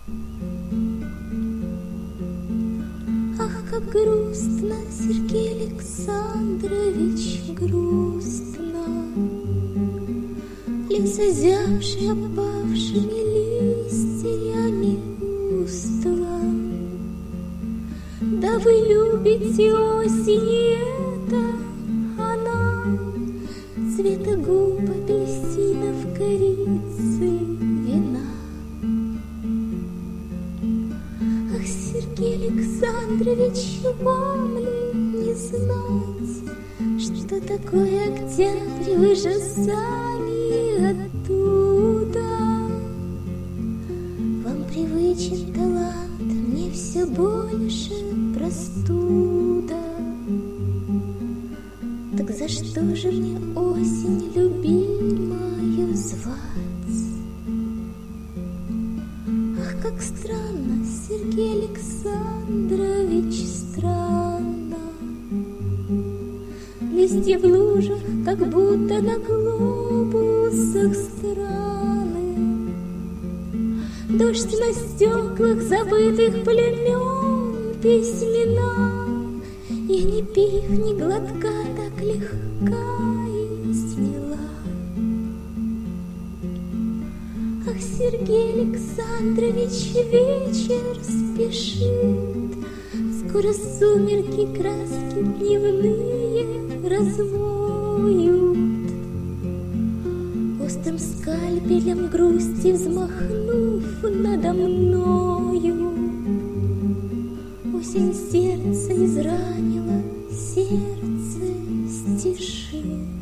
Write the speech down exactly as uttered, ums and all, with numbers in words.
Ах, как грустно, Сергей Александрович, грустно. Лес озябший опавшими листьями устла. Да вы любите осень, и это она, цвета губ апельсинов, корицы, вина. Ах, Сергей Александрович, вам ли не знать, что такое октябрь, вы же сами оттуда. Вам привычен талант, мне все больше простуда. Так за что же мне осень любимою звать? Ах, как странно, Сергей Александрович, странно. Листья в лужах, как будто на глобусах страны. Дождь на стеклах забытых племен письмена. Я ни пив, ни глотка, так легка и смела. Ах, Сергей Александрович, вечер спешит. Скоро сумерки, краски дневные размоют. Острым скальпелем грусти взмахнув надо мною, осень сердце изранила, сердце стишит.